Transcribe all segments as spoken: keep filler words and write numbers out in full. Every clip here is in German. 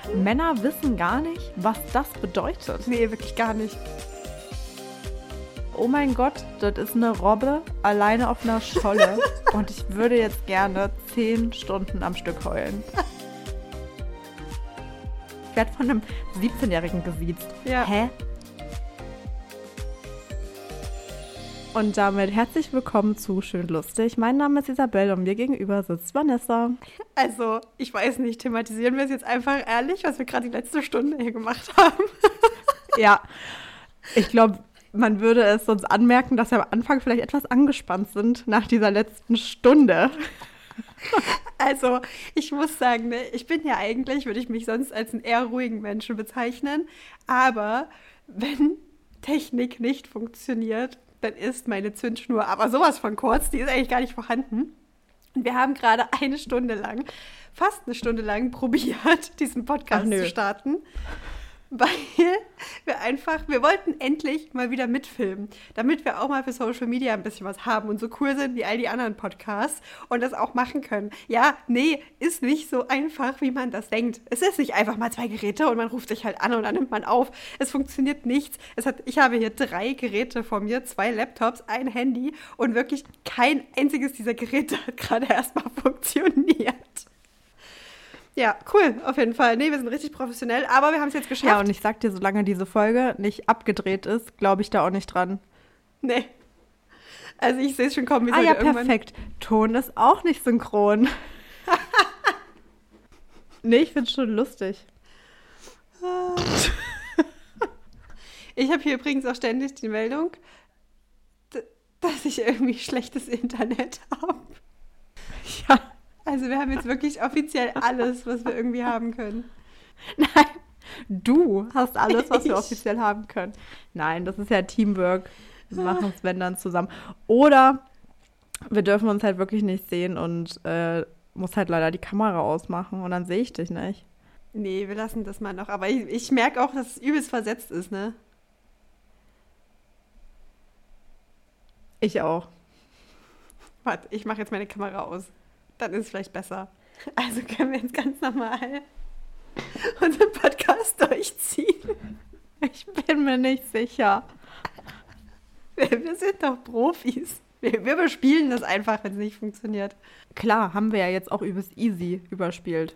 Männer wissen gar nicht, was das bedeutet. Nee, wirklich gar nicht. Oh mein Gott, das ist eine Robbe alleine auf einer Scholle und ich würde jetzt gerne zehn Stunden am Stück heulen. Ich werde von einem siebzehnjährigen gesiezt. Ja. Hä? Und damit herzlich willkommen zu Schön Lustig. Mein Name ist Isabel und mir gegenüber sitzt Vanessa. Also, ich weiß nicht, thematisieren wir es jetzt einfach ehrlich, was wir gerade die letzte Stunde hier gemacht haben? Ja, ich glaube, man würde es sonst anmerken, dass wir am Anfang vielleicht etwas angespannt sind nach dieser letzten Stunde. Also, ich muss sagen, ne, ich bin ja eigentlich, würde ich mich sonst als einen eher ruhigen Menschen bezeichnen, aber wenn Technik nicht funktioniert, dann ist meine Zündschnur aber sowas von kurz, die ist eigentlich gar nicht vorhanden. Und wir haben gerade eine Stunde lang, fast eine Stunde lang probiert, diesen Podcast zu starten. Weil wir einfach, wir wollten endlich mal wieder mitfilmen, damit wir auch mal für Social Media ein bisschen was haben und so cool sind wie all die anderen Podcasts und das auch machen können. Ja, nee, ist nicht so einfach, wie man das denkt. Es ist nicht einfach mal zwei Geräte und man ruft sich halt an und dann nimmt man auf. Es funktioniert nichts. Es hat, ich habe hier drei Geräte vor mir, zwei Laptops, ein Handy und wirklich kein einziges dieser Geräte hat gerade erstmal funktioniert. Ja, cool, auf jeden Fall. Nee, wir sind richtig professionell, aber wir haben es jetzt geschafft. Ja, und ich sag dir, solange diese Folge nicht abgedreht ist, glaube ich da auch nicht dran. Nee. Also ich sehe es schon kommen, wie Ah ja, irgendwann... perfekt. Ton ist auch nicht synchron. Nee, ich find's schon lustig. Ich habe hier übrigens auch ständig die Meldung, dass ich irgendwie schlechtes Internet habe. Ja. Also wir haben jetzt wirklich offiziell alles, was wir irgendwie haben können. Nein, du hast alles, was wir Ich. offiziell haben können. Nein, das ist ja Teamwork. Wir machen es, wenn dann zusammen. Oder wir dürfen uns halt wirklich nicht sehen und äh, muss halt leider die Kamera ausmachen und dann sehe ich dich nicht. Nee, wir lassen das mal noch. Aber ich, ich merke auch, dass es übelst versetzt ist, ne? Ich auch. Warte, ich mache jetzt meine Kamera aus. Dann ist es vielleicht besser. Also können wir jetzt ganz normal unseren Podcast durchziehen. Ich bin mir nicht sicher. Wir, wir sind doch Profis. Wir, wir überspielen das einfach, wenn es nicht funktioniert. Klar, haben wir ja jetzt auch übelst easy überspielt.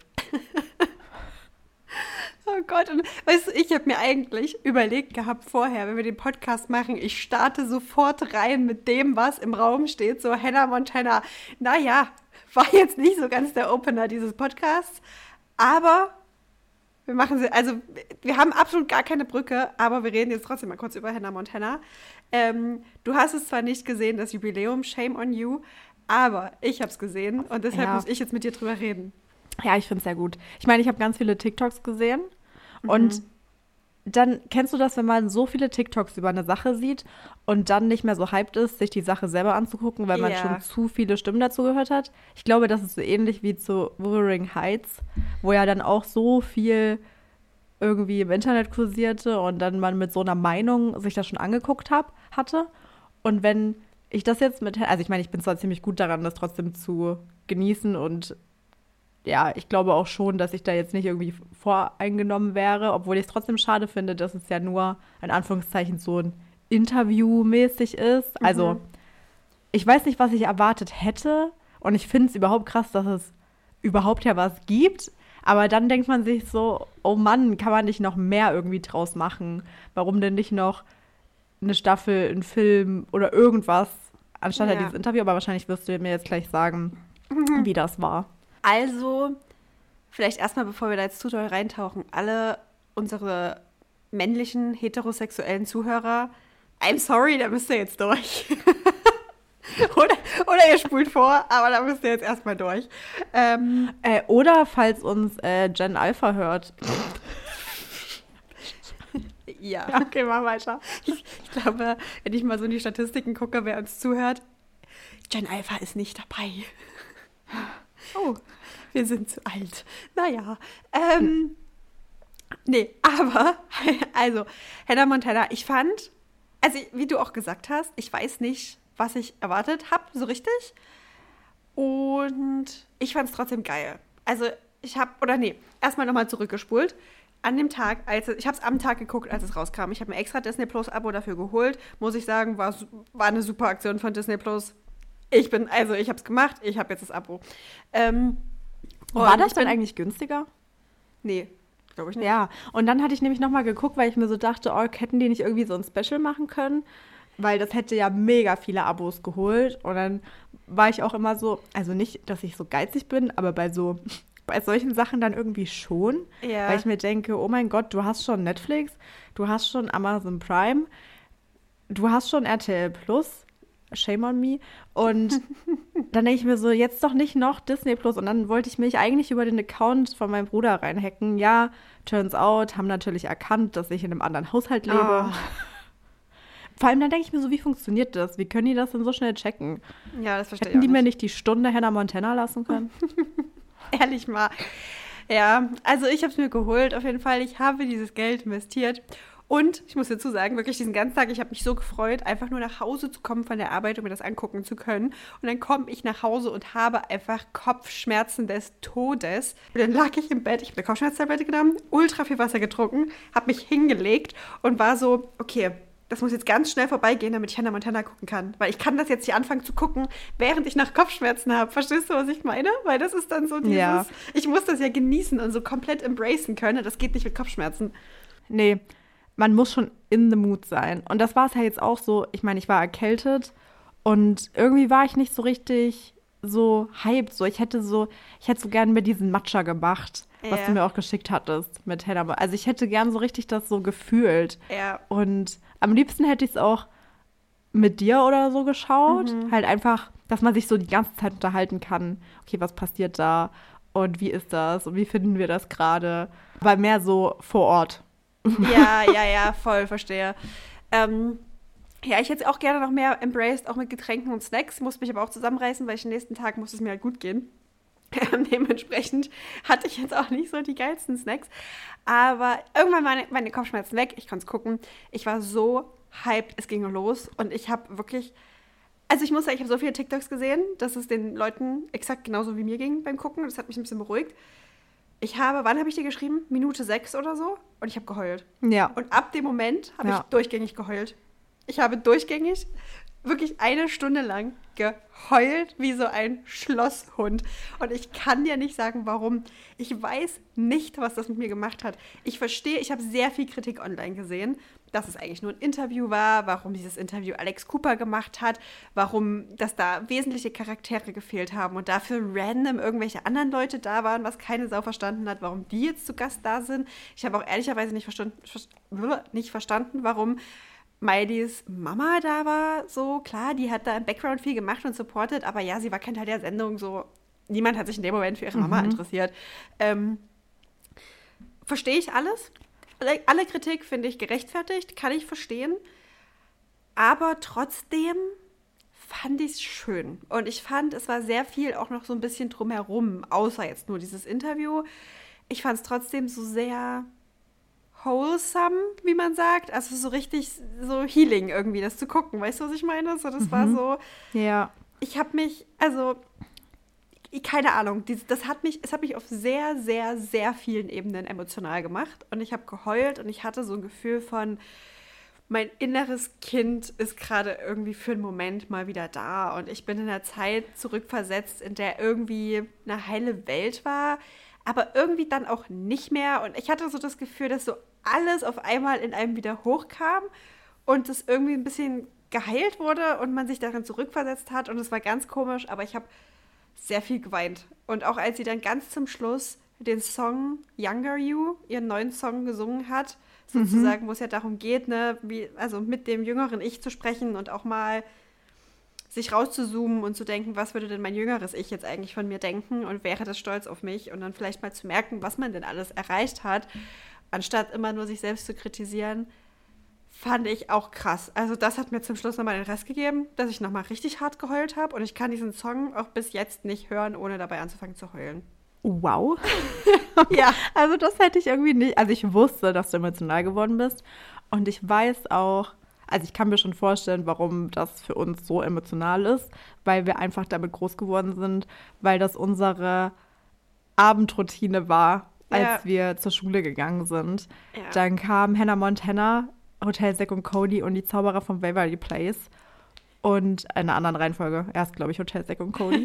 Oh Gott, und weißt du, ich habe mir eigentlich überlegt gehabt vorher, wenn wir den Podcast machen, ich starte sofort rein mit dem, was im Raum steht, so Hannah Montana. Naja, war jetzt nicht so ganz der Opener dieses Podcasts, aber wir machen sie, also wir haben absolut gar keine Brücke, aber wir reden jetzt trotzdem mal kurz über Hannah Montana. Ähm, du hast es zwar nicht gesehen, das Jubiläum, shame on you, aber ich habe es gesehen und deshalb Ja. muss ich jetzt mit dir drüber reden. Ja, ich finde es sehr gut. Ich meine, ich habe ganz viele TikToks gesehen Mhm. und dann kennst du das, wenn man so viele TikToks über eine Sache sieht und dann nicht mehr so hyped ist, sich die Sache selber anzugucken, weil man Ja. schon zu viele Stimmen dazu gehört hat. Ich glaube, das ist so ähnlich wie zu Wuthering Heights, wo ja dann auch so viel irgendwie im Internet kursierte und dann man mit so einer Meinung sich das schon angeguckt hab, hatte. Und wenn ich das jetzt mit, also ich meine, ich bin zwar ziemlich gut daran, das trotzdem zu genießen und ja, ich glaube auch schon, dass ich da jetzt nicht irgendwie voreingenommen wäre, obwohl ich es trotzdem schade finde, dass es ja nur, in Anführungszeichen, so ein Interview-mäßig ist. Mhm. Also, ich weiß nicht, was ich erwartet hätte und ich finde es überhaupt krass, dass es überhaupt ja was gibt, aber dann denkt man sich so, oh Mann, kann man nicht noch mehr irgendwie draus machen? Warum denn nicht noch eine Staffel, ein Film oder irgendwas, anstatt Ja. ja dieses Interview, aber wahrscheinlich wirst du mir jetzt gleich sagen, wie das war. Also, vielleicht erstmal, bevor wir da jetzt zu doll reintauchen, alle unsere männlichen, heterosexuellen Zuhörer, I'm sorry, da müsst ihr jetzt durch. oder, oder ihr spult vor, aber da müsst ihr jetzt erstmal durch. Ähm, Äh, oder falls uns äh, Gen Alpha hört. ja. Okay, mach weiter. Ich, ich glaube, wenn ich mal so in die Statistiken gucke, wer uns zuhört, Gen Alpha ist nicht dabei. Oh, wir sind zu alt. Naja, ähm, nee, aber, also, Hannah Montana, ich fand, also wie du auch gesagt hast, ich weiß nicht, was ich erwartet habe, so richtig. Und ich fand es trotzdem geil. Also ich habe, oder nee, erstmal nochmal zurückgespult. An dem Tag, als es, ich habe es am Tag geguckt, als es rauskam. Ich habe mir extra Disney Plus Abo dafür geholt. Muss ich sagen, war, war eine super Aktion von Disney Plus. Ich bin, also ich habe es gemacht, ich habe jetzt das Abo. Ähm, War das dann eigentlich günstiger? Nee, glaube ich nicht. Ja, und dann hatte ich nämlich nochmal geguckt, weil ich mir so dachte, oh, hätten die nicht irgendwie so ein Special machen können? Weil das hätte ja mega viele Abos geholt. Und dann war ich auch immer so, also nicht, dass ich so geizig bin, aber bei so, bei solchen Sachen dann irgendwie schon. Ja. Weil ich mir denke, oh mein Gott, du hast schon Netflix, du hast schon Amazon Prime, du hast schon R T L Plus, shame on me. Und dann denke ich mir so, jetzt doch nicht noch Disney Plus. Und dann wollte ich mich eigentlich über den Account von meinem Bruder reinhacken. Ja, turns out, haben natürlich erkannt, dass ich in einem anderen Haushalt lebe. Oh. Vor allem dann denke ich mir so, wie funktioniert das? Wie können die das denn so schnell checken? Ja, das verstehe ich Hätten auch die nicht. mir nicht die Stunde Hannah Montana lassen können? Ehrlich mal. Ja, also ich habe es mir geholt, auf jeden Fall. Ich habe dieses Geld investiert. Und ich muss dazu sagen, wirklich diesen ganzen Tag, ich habe mich so gefreut, einfach nur nach Hause zu kommen von der Arbeit, um mir das angucken zu können. Und dann komme ich nach Hause und habe einfach Kopfschmerzen des Todes. Und dann lag ich im Bett, ich habe eine Kopfschmerztablette genommen, ultra viel Wasser getrunken, habe mich hingelegt und war so, okay, das muss jetzt ganz schnell vorbeigehen, damit ich Hannah Montana gucken kann. Weil ich kann das jetzt hier anfangen zu gucken, während ich nach Kopfschmerzen habe. Verstehst du, was ich meine? Weil das ist dann so dieses, Ja. ich muss das ja genießen und so komplett embracen können. Das geht nicht mit Kopfschmerzen. Nee, man muss schon in the mood sein. Und das war es ja jetzt auch so. Ich meine, ich war erkältet und irgendwie war ich nicht so richtig so hyped. So, ich hätte so, ich hätte so gern mir diesen Matcha gemacht, was Ja. du mir auch geschickt hattest mit Hannah. Also ich hätte gern so richtig das so gefühlt. Ja. Und am liebsten hätte ich es auch mit dir oder so geschaut. Mhm. Halt einfach, dass man sich so die ganze Zeit unterhalten kann. Okay, was passiert da? Und wie ist das? Und wie finden wir das gerade? Aber mehr so vor Ort. Ja, ja, ja, voll, verstehe. Ähm, ja, ich hätte es auch gerne noch mehr embraced, auch mit Getränken und Snacks. Musste mich aber auch zusammenreißen, weil ich den nächsten Tag musste es mir halt gut gehen. Dementsprechend hatte ich jetzt auch nicht so die geilsten Snacks. Aber irgendwann waren meine, meine Kopfschmerzen weg. Ich konnte es gucken. Ich war so hyped, es ging los. Und ich habe wirklich, also ich muss sagen, ich habe so viele TikToks gesehen, dass es den Leuten exakt genauso wie mir ging beim Gucken. Das hat mich ein bisschen beruhigt. Ich habe, wann habe ich dir geschrieben? Minute sechs oder so. Und ich habe geheult. Ja. Und ab dem Moment habe Ja. ich durchgängig geheult. Ich habe durchgängig wirklich eine Stunde lang geheult wie so ein Schlosshund. Und ich kann dir nicht sagen, warum. Ich weiß nicht, was das mit mir gemacht hat. Ich verstehe, ich habe sehr viel Kritik online gesehen, dass es eigentlich nur ein Interview war, warum dieses Interview Alex Cooper gemacht hat, warum, dass da wesentliche Charaktere gefehlt haben und dafür random irgendwelche anderen Leute da waren, was keine Sau verstanden hat, warum die jetzt zu Gast da sind. Ich habe auch ehrlicherweise nicht verstanden, nicht verstanden, warum Miley's Mama da war, so klar, die hat da im Background viel gemacht und supportet, aber ja, sie war kein Teil der Sendung, so niemand hat sich in dem Moment für ihre Mama Mhm. interessiert. Ähm, verstehe ich alles. Alle, alle Kritik finde ich gerechtfertigt, kann ich verstehen, aber trotzdem fand ich es schön und ich fand, es war sehr viel auch noch so ein bisschen drumherum, außer jetzt nur dieses Interview. Ich fand es trotzdem so sehr wholesome, wie man sagt. Also so richtig so Healing irgendwie, das zu gucken. Weißt du, was ich meine? So, das war so, Ja. ich habe mich, also, ich- keine Ahnung, dies- das hat mich, es hat mich auf sehr, sehr, sehr vielen Ebenen emotional gemacht. Und ich habe geheult und ich hatte so ein Gefühl von, mein inneres Kind ist gerade irgendwie für einen Moment mal wieder da. Und ich bin in einer Zeit zurückversetzt, in der irgendwie eine heile Welt war, aber irgendwie dann auch nicht mehr. Und ich hatte so das Gefühl, dass so alles auf einmal in einem wieder hochkam und es irgendwie ein bisschen geheilt wurde und man sich darin zurückversetzt hat. Und es war ganz komisch, aber ich habe sehr viel geweint. Und auch als sie dann ganz zum Schluss den Song Younger You, ihren neuen Song, gesungen hat, sozusagen, wo es ja darum geht, ne, wie, also mit dem jüngeren Ich zu sprechen und auch mal sich rauszuzoomen und zu denken, was würde denn mein jüngeres Ich jetzt eigentlich von mir denken und wäre das stolz auf mich und dann vielleicht mal zu merken, was man denn alles erreicht hat, anstatt immer nur sich selbst zu kritisieren, fand ich auch krass. Also das hat mir zum Schluss nochmal den Rest gegeben, dass ich nochmal richtig hart geheult habe und ich kann diesen Song auch bis jetzt nicht hören, ohne dabei anzufangen zu heulen. Wow. Ja. Also das hätte ich irgendwie nicht. Also ich wusste, dass du emotional geworden bist. Und ich weiß auch, also ich kann mir schon vorstellen, warum das für uns so emotional ist, weil wir einfach damit groß geworden sind, weil das unsere Abendroutine war, als Ja. wir zur Schule gegangen sind. Ja. Dann kam Hannah Montana, Hotel Zack und Cody und die Zauberer von Waverly Place. Und in einer anderen Reihenfolge. Erst, glaube ich, Hotel Zack und Cody.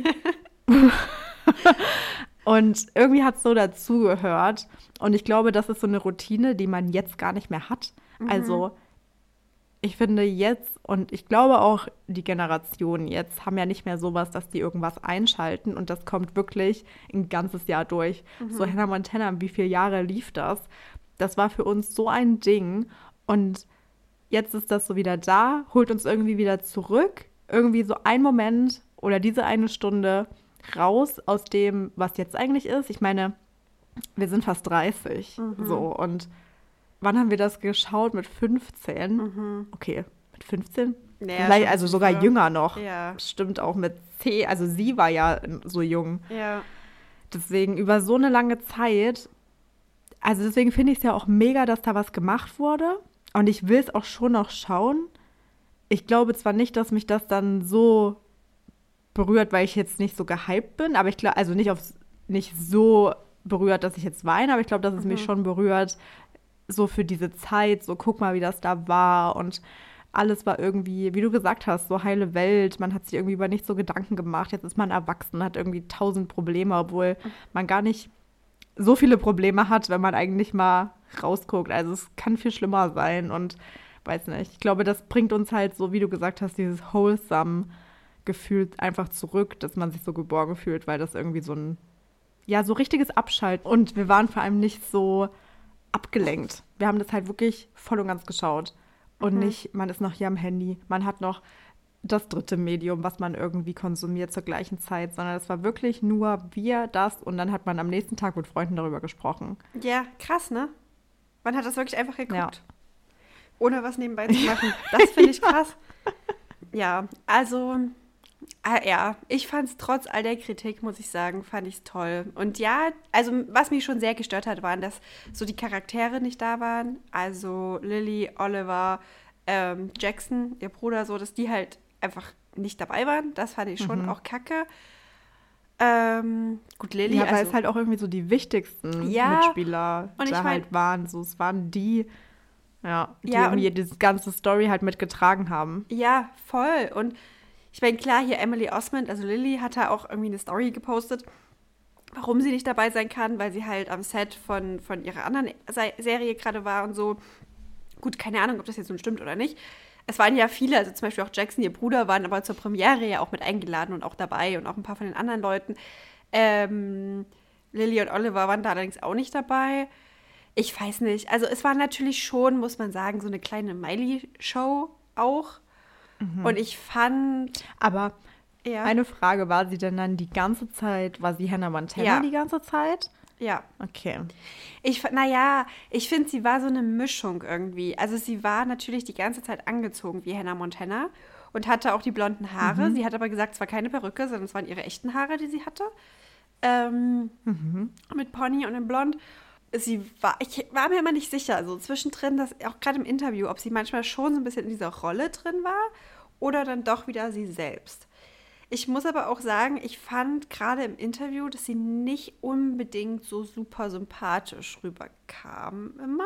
Und irgendwie hat es so dazugehört. Und ich glaube, das ist so eine Routine, die man jetzt gar nicht mehr hat. Mhm. Also ich finde jetzt, und ich glaube auch die Generationen jetzt, haben ja nicht mehr sowas, dass die irgendwas einschalten. Und das kommt wirklich ein ganzes Jahr durch. Mhm. So Hannah Montana, wie viele Jahre lief das? Das war für uns so ein Ding. Und jetzt ist das so wieder da, holt uns irgendwie wieder zurück. Irgendwie so ein Moment oder diese eine Stunde raus aus dem, was jetzt eigentlich ist. Ich meine, wir sind fast dreißig. Mhm. So, und wann haben wir das geschaut? Mit fünfzehn? Mhm. Okay, mit fünfzehn? Naja, Vielleicht, schon also sogar früher. jünger noch. Ja. Stimmt auch mit zehn. Also sie war ja so jung. Ja. Deswegen über so eine lange Zeit. Also deswegen finde ich es ja auch mega, dass da was gemacht wurde. Und ich will es auch schon noch schauen. Ich glaube zwar nicht, dass mich das dann so berührt, weil ich jetzt nicht so gehypt bin, aber ich glaube, also nicht, aufs, nicht so berührt, dass ich jetzt weine, aber ich glaube, dass es Mhm. mich schon berührt, so für diese Zeit, so guck mal, wie das da war und alles war irgendwie, wie du gesagt hast, so heile Welt, man hat sich irgendwie über nichts so Gedanken gemacht, jetzt ist man erwachsen, hat irgendwie tausend Probleme, obwohl man gar nicht so viele Probleme hat, wenn man eigentlich mal rausguckt, also es kann viel schlimmer sein und weiß nicht, ich glaube, das bringt uns halt so, wie du gesagt hast, dieses wholesome Gefühl einfach zurück, dass man sich so geborgen fühlt, weil das irgendwie so ein, ja, so richtiges Abschalten. Und wir waren vor allem nicht so abgelenkt. Wir haben das halt wirklich voll und ganz geschaut. Und Mhm. nicht, man ist noch hier am Handy, man hat noch das dritte Medium, was man irgendwie konsumiert zur gleichen Zeit, sondern es war wirklich nur wir, das und dann hat man am nächsten Tag mit Freunden darüber gesprochen. Ja, krass, ne? Man hat das wirklich einfach geguckt. Ja. Ohne was nebenbei zu machen. Das finde ich krass. Ja, also, äh, ja, ich fand es trotz all der Kritik, muss ich sagen, fand ich es toll. Und ja, also was mich schon sehr gestört hat, waren, dass so die Charaktere nicht da waren. Also Lily, Oliver, ähm, Jackson, ihr Bruder, so, dass die halt einfach nicht dabei waren. Das fand ich schon Mhm. auch kacke. Ähm, gut, Lily, Ja, weil also, es halt auch irgendwie so die wichtigsten Ja, Mitspieler und ich da mein- halt waren. So, es waren die, ja, die Ja, irgendwie und- diese ganze Story halt mitgetragen haben. ja, voll. Und ich meine, klar, hier Emily Osment, also Lily, hat da auch irgendwie eine Story gepostet, warum sie nicht dabei sein kann, weil sie halt am Set von, von ihrer anderen Se- Serie gerade war und so. Gut, keine Ahnung, ob das jetzt nun stimmt oder nicht. Es waren ja viele, also zum Beispiel auch Jackson, ihr Bruder, waren aber zur Premiere ja auch mit eingeladen und auch dabei und auch ein paar von den anderen Leuten. Ähm, Lily und Oliver waren da allerdings auch nicht dabei. Ich weiß nicht. Also es war natürlich schon, muss man sagen, so eine kleine Miley-Show auch. Und ich fand, Aber ja, eine Frage, war sie denn dann die ganze Zeit, war sie Hannah Montana Ja. die ganze Zeit? ja. Okay. Ich, naja, ich finde, sie war so eine Mischung irgendwie. Also sie war natürlich die ganze Zeit angezogen wie Hannah Montana und hatte auch die blonden Haare. Sie hat aber gesagt, es war keine Perücke, sondern es waren ihre echten Haare, die sie hatte. Ähm, Mit Pony und in Blond. Sie war, ich war mir immer nicht sicher, so zwischendrin, dass auch gerade im Interview, ob sie manchmal schon so ein bisschen in dieser Rolle drin war oder dann doch wieder sie selbst. Ich muss aber auch sagen, ich fand gerade im Interview, dass sie nicht unbedingt so super sympathisch rüberkam immer.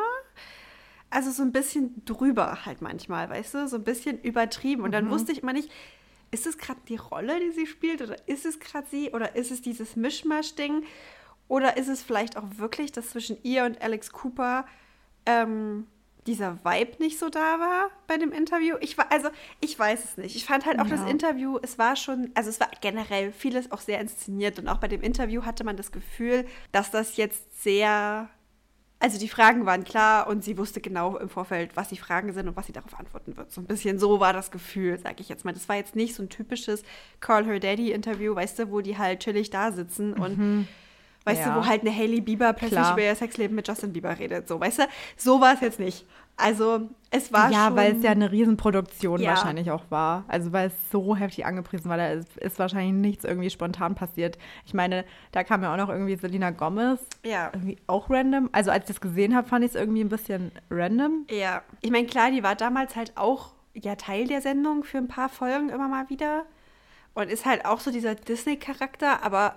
Also so ein bisschen drüber halt manchmal, weißt du? So ein bisschen übertrieben. Und dann Mhm. wusste ich immer nicht, ist es gerade die Rolle, die sie spielt oder ist es gerade sie oder ist es dieses Mischmasch-Ding oder ist es vielleicht auch wirklich, dass zwischen ihr und Alex Cooper ähm, dieser Vibe nicht so da war bei dem Interview? Ich war, also ich weiß es nicht. Ich fand halt auch Ja. das Interview, es war schon, also es war generell vieles auch sehr inszeniert und auch bei dem Interview hatte man das Gefühl, dass das jetzt sehr, also die Fragen waren klar und sie wusste genau im Vorfeld, was die Fragen sind und was sie darauf antworten wird. So ein bisschen so war das Gefühl, sag ich jetzt mal. Das war jetzt nicht so ein typisches Call Her Daddy Interview, weißt du, wo die halt chillig da sitzen und weißt Ja. du, wo halt eine Hailey Bieber plötzlich Klar. über ihr Sexleben mit Justin Bieber redet. So, weißt du, so war es jetzt nicht. Also, es war Ja, schon... weil es ja eine Riesenproduktion Ja. wahrscheinlich auch war. Also weil es so heftig angepriesen war, da ist, ist wahrscheinlich nichts irgendwie spontan passiert. Ich meine, da kam ja auch noch irgendwie Selena Gomez, Ja, irgendwie auch random. Also als ich das gesehen habe, fand ich es irgendwie ein bisschen random. ja. Ich meine, klar, die war damals halt auch ja Teil der Sendung für ein paar Folgen immer mal wieder. Und ist halt auch so dieser Disney-Charakter, aber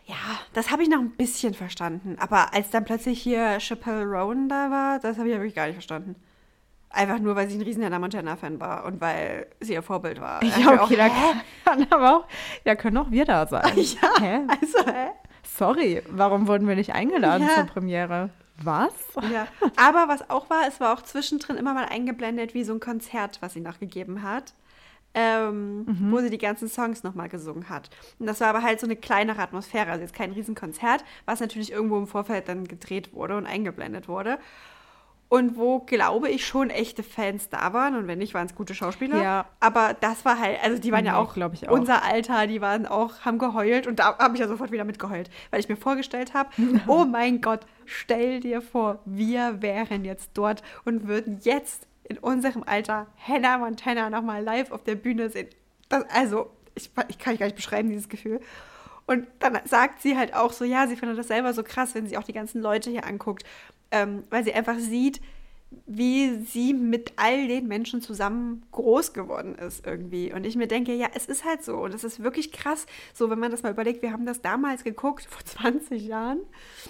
Ja, das habe ich noch ein bisschen verstanden. Aber als dann plötzlich hier Chappelle Roan da war, das habe ich ja wirklich gar nicht verstanden. Einfach nur, weil sie ein riesen Hannah Montana-Fan war und weil sie ihr Vorbild war. Ja, okay, da kann aber auch, da können auch wir da sein. Ja, hä? also, hä? Sorry, warum wurden wir nicht eingeladen Ja. zur Premiere? Was? Ja, aber was auch war, es war auch zwischendrin immer mal eingeblendet wie so ein Konzert, was sie noch gegeben hat, ähm, Mhm. wo sie die ganzen Songs nochmal gesungen hat. Und das war aber halt so eine kleinere Atmosphäre, also jetzt kein Riesenkonzert, was natürlich irgendwo im Vorfeld dann gedreht wurde und eingeblendet wurde. Und wo, glaube ich, schon echte Fans da waren. Und wenn nicht, waren es gute Schauspieler. Ja. Aber das war halt, also die waren ja Nee, auch, glaub ich auch. unser Alter, die waren auch, haben geheult. Und da habe ich ja sofort wieder mitgeheult, weil ich mir vorgestellt habe, oh mein Gott, stell dir vor, wir wären jetzt dort und würden jetzt in unserem Alter Hannah Montana nochmal live auf der Bühne sehen. Das, also, ich, ich kann ich gar nicht beschreiben, dieses Gefühl. Und dann sagt sie halt auch so, ja, sie findet das selber so krass, wenn sie auch die ganzen Leute hier anguckt, ähm, weil sie einfach sieht, wie sie mit all den Menschen zusammen groß geworden ist irgendwie. Und ich mir denke, ja, es ist halt so. Und es ist wirklich krass, so wenn man das mal überlegt, wir haben das damals geguckt, vor zwanzig Jahren.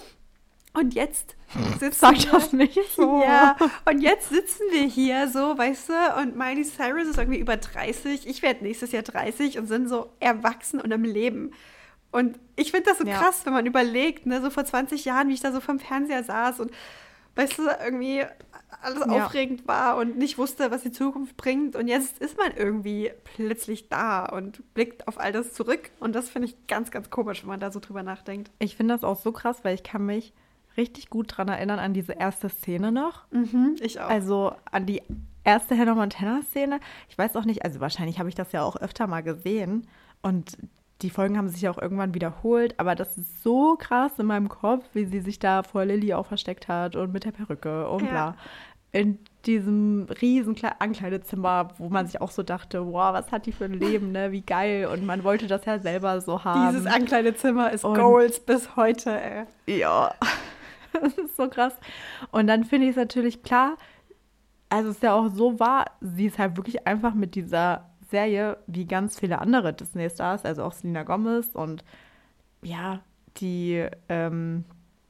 Und jetzt sitzen Sag wir, das nicht so. ja, und jetzt sitzen wir hier so, weißt du, und Miley Cyrus ist irgendwie über dreißig, ich werde nächstes Jahr dreißig und sind so erwachsen und im Leben. Und ich finde das so Ja. krass, wenn man überlegt, ne, so vor zwanzig Jahren, wie ich da so vom Fernseher saß und, weißt du, irgendwie alles Ja. aufregend war und nicht wusste, was die Zukunft bringt. Und jetzt ist man irgendwie plötzlich da und blickt auf all das zurück. Und das finde ich ganz, ganz komisch, wenn man da so drüber nachdenkt. Ich finde das auch so krass, weil ich kann mich richtig gut dran erinnern an diese erste Szene noch. Mhm, ich auch. Also an die erste Hannah Montana-Szene. Ich weiß auch nicht, also wahrscheinlich habe ich das ja auch öfter mal gesehen. Und die Folgen haben sich ja auch irgendwann wiederholt. Aber das ist so krass in meinem Kopf, wie sie sich da vor Lily auch versteckt hat und mit der Perücke und Ja. bla. In diesem riesen Kle- Ankleidezimmer, wo man sich auch so dachte, wow, was hat die für ein Leben, ne? Wie geil. Und man wollte das ja selber so haben. Dieses Ankleidezimmer ist Und- Goals bis heute, ey. Ja, das ist so krass. Und dann finde ich es natürlich klar, also es ist ja auch so wahr, sie ist halt wirklich einfach mit dieser Serie wie ganz viele andere Disney-Stars, also auch Selena Gomez und ja, die, ähm,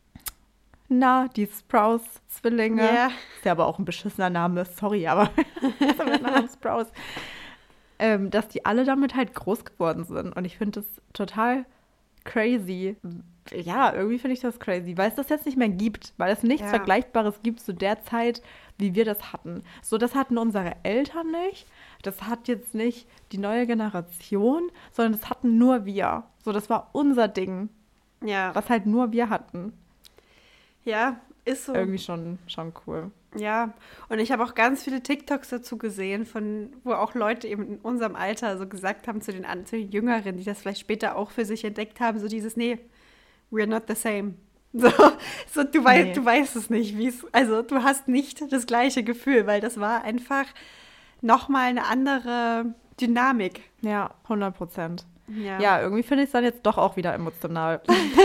na, die Sprouse-Zwillinge. Ja. Ist ja aber auch ein beschissener Name, sorry, aber der Name Sprouse. Ähm, dass die alle damit halt groß geworden sind. Und ich finde das total crazy. Ja, irgendwie finde ich das crazy, weil es das jetzt nicht mehr gibt, weil es nichts Ja. Vergleichbares gibt zu der Zeit, wie wir das hatten. So, das hatten unsere Eltern nicht, das hat jetzt nicht die neue Generation, sondern das hatten nur wir. So, das war unser Ding, Ja, was halt nur wir hatten. ja, ist so. Irgendwie schon, schon cool. Ja, und ich habe auch ganz viele TikToks dazu gesehen, von wo auch Leute eben in unserem Alter so gesagt haben zu den, an- zu den Jüngeren, die das vielleicht später auch für sich entdeckt haben, so dieses, nee, we're not the same. So, so du, wei Nee. du weißt es nicht, wie es, also du hast nicht das gleiche Gefühl, weil das war einfach nochmal eine andere Dynamik. Ja, hundert Prozent. Ja, Ja, irgendwie finde ich es dann jetzt doch auch wieder emotional.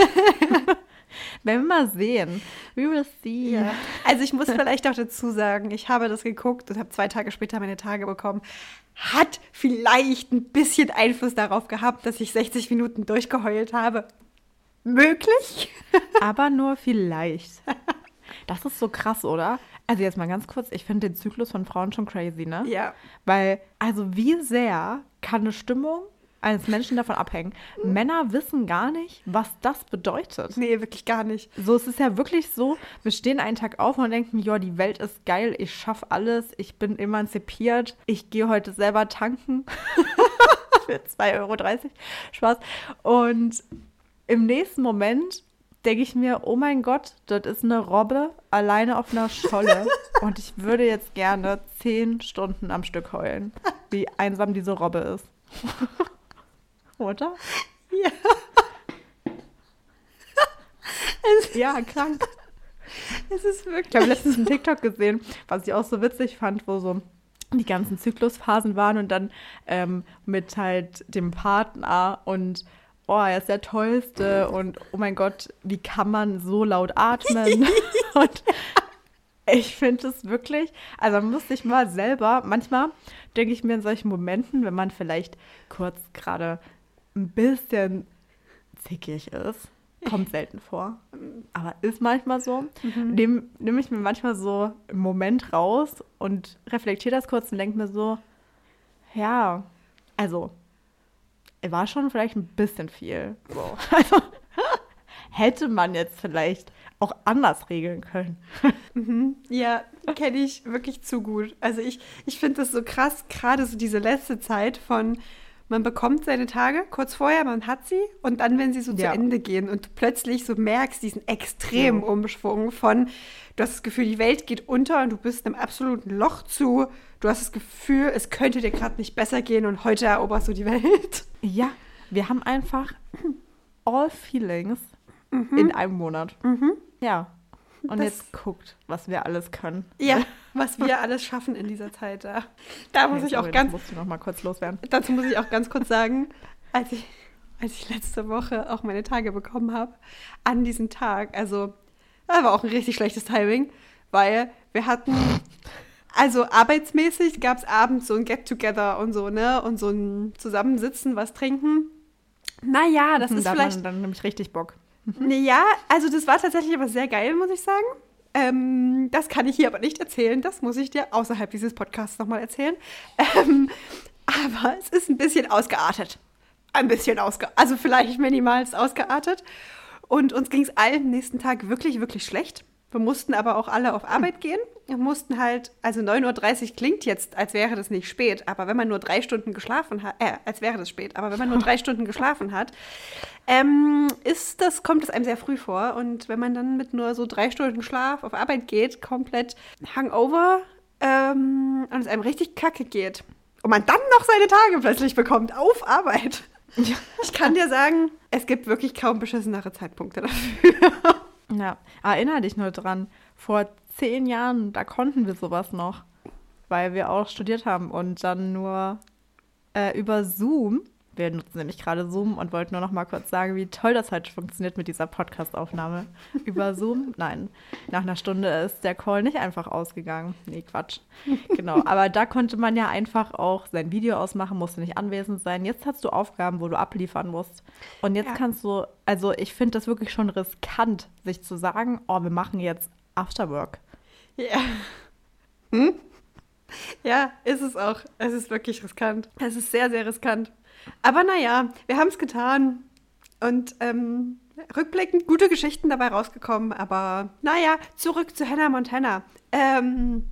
Wenn wir mal sehen. We will see. Ja. Also ich muss vielleicht auch dazu sagen, ich habe das geguckt und habe zwei Tage später meine Tage bekommen. Hat vielleicht ein bisschen Einfluss darauf gehabt, dass ich sechzig Minuten durchgeheult habe. Möglich? Aber nur vielleicht. Das ist so krass, oder? Also jetzt mal ganz kurz, ich finde den Zyklus von Frauen schon crazy, ne? Ja. Weil, also wie sehr kann eine Stimmung eines Menschen davon abhängen? Männer wissen gar nicht, was das bedeutet. Nee, wirklich gar nicht. So, es ist ja wirklich so, wir stehen einen Tag auf und denken, ja, die Welt ist geil, ich schaffe alles, ich bin emanzipiert, ich gehe heute selber tanken für zwei Euro dreißig. Spaß. Und im nächsten Moment denke ich mir, oh mein Gott, das ist eine Robbe alleine auf einer Scholle und ich würde jetzt gerne zehn Stunden am Stück heulen, wie einsam diese Robbe ist. Oder? Ja. Ja, krank. Es ist Ich habe wirklich. letztens einen TikTok gesehen, was ich auch so witzig fand, wo so die ganzen Zyklusphasen waren und dann ähm, mit halt dem Partner und oh, er ist der Tollste und oh mein Gott, wie kann man so laut atmen? Und ich finde es wirklich, also man muss sich mal selber, manchmal denke ich mir in solchen Momenten, wenn man vielleicht kurz gerade ein bisschen zickig ist, Kommt selten vor. Aber ist manchmal so. Mhm. Nehme nehm ich mir manchmal so einen Moment raus und reflektiere das kurz und denke mir so, ja, also, er war schon vielleicht ein bisschen viel. So. Also, hätte man jetzt vielleicht auch anders regeln können. Mhm. Ja, kenne ich wirklich zu gut. Also ich, ich finde das so krass, gerade so diese letzte Zeit von, man bekommt seine Tage kurz vorher, man hat sie und dann, wenn sie so Ja. zu Ende gehen und du plötzlich so merkst, diesen extremen Ja. Umschwung von, du hast das Gefühl, die Welt geht unter und du bist im absoluten Loch zu, du hast das Gefühl, es könnte dir gerade nicht besser gehen und heute eroberst du die Welt. Ja, wir haben einfach all feelings Mhm. in einem Monat. Mhm. Ja. Und Das- jetzt guckt, was wir alles können. Ja, was wir alles schaffen in dieser Zeit. Da, da muss Okay, ich auch sorry, ganz das musst du noch mal kurz loswerden. Dazu muss ich auch ganz kurz sagen, als ich, als ich letzte Woche auch meine Tage bekommen habe, an diesem Tag, also das war auch ein richtig schlechtes Timing, weil wir hatten, also arbeitsmäßig gab es abends so ein Get-Together und so, ne, und so ein Zusammensitzen, was trinken. Naja, das ist da hat vielleicht, man dann nämlich richtig Bock. ja, also das war tatsächlich aber sehr geil, muss ich sagen. Ähm, das kann ich hier aber nicht erzählen. Das muss ich dir außerhalb dieses Podcasts nochmal erzählen. Ähm, aber es ist ein bisschen ausgeartet. Ein bisschen ausgeartet. Also vielleicht minimalst ausgeartet. Und uns ging es allen nächsten Tag wirklich, wirklich schlecht. Wir mussten aber auch alle auf Arbeit gehen. Wir mussten halt, also neun Uhr dreißig klingt jetzt, als wäre das nicht spät, aber wenn man nur drei Stunden geschlafen hat, äh, als wäre das spät, aber wenn man nur drei Stunden geschlafen hat, ähm, ist das, kommt es einem sehr früh vor. Und wenn man dann mit nur so drei Stunden Schlaf auf Arbeit geht, komplett hangover ähm, und es einem richtig kacke geht und man dann noch seine Tage plötzlich bekommt auf Arbeit. Ja. Ich kann dir sagen, es gibt wirklich kaum beschissenere Zeitpunkte dafür. Ja, erinnere dich nur dran. Vor zehn Jahren, da konnten wir sowas noch, weil wir auch studiert haben und dann nur äh, über Zoom. Wir nutzen nämlich gerade Zoom und wollten nur noch mal kurz sagen, wie toll das heute funktioniert mit dieser Podcast-Aufnahme. Über Zoom? Nein. Nach einer Stunde ist der Call nicht einfach ausgegangen. Nee, Quatsch. Genau. Aber da konnte man ja einfach auch sein Video ausmachen, musste nicht anwesend sein. Jetzt hast du Aufgaben, wo du abliefern musst. Und jetzt Ja. kannst du, also ich finde das wirklich schon riskant, sich zu sagen, oh, wir machen jetzt Afterwork. Ja. Hm? Ja, ist es auch. Es ist wirklich riskant. Es ist sehr, sehr riskant. Aber naja, wir haben es getan. Und ähm, rückblickend gute Geschichten dabei rausgekommen. Aber naja, zurück zu Hannah Montana. Ähm,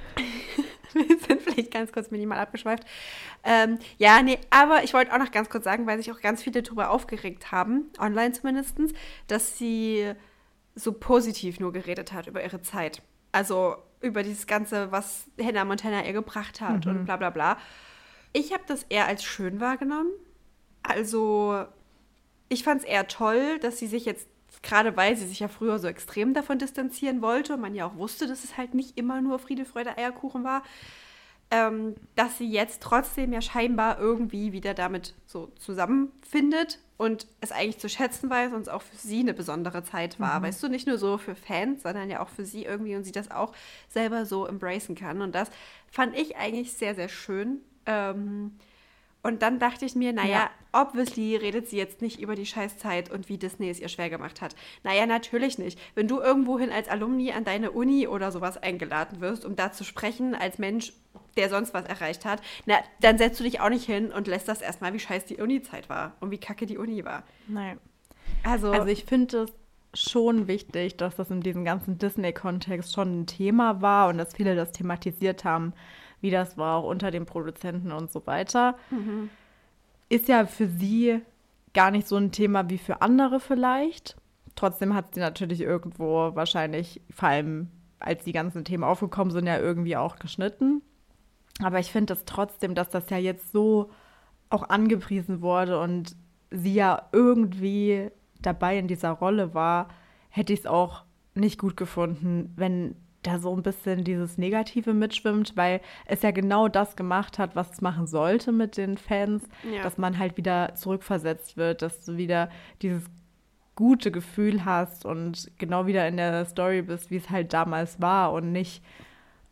wir sind vielleicht ganz kurz minimal abgeschweift. Ähm, ja, nee, aber ich wollte auch noch ganz kurz sagen, weil sich auch ganz viele darüber aufgeregt haben, online zumindest, dass sie so positiv nur geredet hat über ihre Zeit. Also über dieses Ganze, was Hannah Montana ihr gebracht hat Mhm. und bla bla bla. Ich habe das eher als schön wahrgenommen. Also ich fand es eher toll, dass sie sich jetzt, gerade weil sie sich ja früher so extrem davon distanzieren wollte und man ja auch wusste, dass es halt nicht immer nur Friede, Freude, Eierkuchen war, ähm, dass sie jetzt trotzdem ja scheinbar irgendwie wieder damit so zusammenfindet und es eigentlich zu schätzen weiß und es auch für sie eine besondere Zeit war. Mhm. Weißt du, nicht nur so für Fans, sondern ja auch für sie irgendwie und sie das auch selber so embracen kann. Und das fand ich eigentlich sehr, sehr schön. Ähm, und dann dachte ich mir, naja, Ja. obviously redet sie jetzt nicht über die Scheißzeit und wie Disney es ihr schwer gemacht hat. Naja, natürlich nicht. Wenn du irgendwohin als Alumni an deine Uni oder sowas eingeladen wirst, um da zu sprechen als Mensch, der sonst was erreicht hat, na, dann setzt du dich auch nicht hin und lässt das erstmal, wie scheiß die Uni-Zeit war und wie kacke die Uni war. Nein. Also, Also ich finde es schon wichtig, dass das in diesem ganzen Disney-Kontext schon ein Thema war und dass viele das thematisiert haben, wie das war auch unter den Produzenten und so weiter. mhm. Ist ja für sie gar nicht so ein Thema wie für andere vielleicht. Trotzdem hat sie natürlich irgendwo wahrscheinlich, vor allem als die ganzen Themen aufgekommen sind, ja irgendwie auch geschnitten. Aber ich finde es trotzdem, dass das ja jetzt so auch angepriesen wurde und sie ja irgendwie dabei in dieser Rolle war, hätte ich es auch nicht gut gefunden, wenn da so ein bisschen dieses Negative mitschwimmt, weil es ja genau das gemacht hat, was es machen sollte mit den Fans, Ja. dass man halt wieder zurückversetzt wird, dass du wieder dieses gute Gefühl hast und genau wieder in der Story bist, wie es halt damals war und nicht,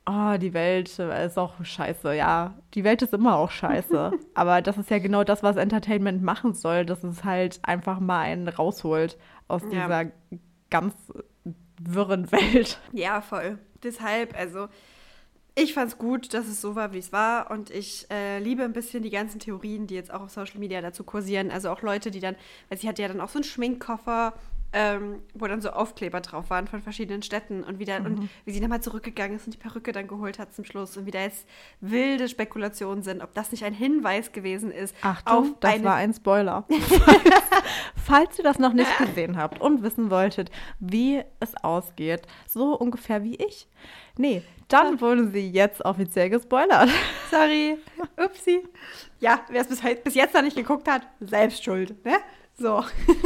oh, die Welt ist auch scheiße. Ja, die Welt ist immer auch scheiße. Aber das ist ja genau das, was Entertainment machen soll, dass es halt einfach mal einen rausholt aus Ja. dieser ganz wirren Welt. Ja, voll. Deshalb, also ich fand's gut, dass es so war, wie es war. Und ich äh, liebe ein bisschen die ganzen Theorien, die jetzt auch auf Social Media dazu kursieren. Also auch Leute, die dann, weil sie hatte ja dann auch so einen Schminkkoffer, ähm, wo dann so Aufkleber drauf waren von verschiedenen Städten und wieder, mhm. und wie sie nochmal zurückgegangen ist und die Perücke dann geholt hat zum Schluss und wieder jetzt wilde Spekulationen sind, ob das nicht ein Hinweis gewesen ist. Achtung, auf das eine war ein Spoiler. Falls ihr das noch nicht gesehen habt und wissen wolltet, wie es ausgeht, so ungefähr wie ich, nee, dann wurden sie jetzt offiziell gespoilert. Sorry, upsi. Ja, wer es bis, bis jetzt noch nicht geguckt hat, selbst schuld, ne? So.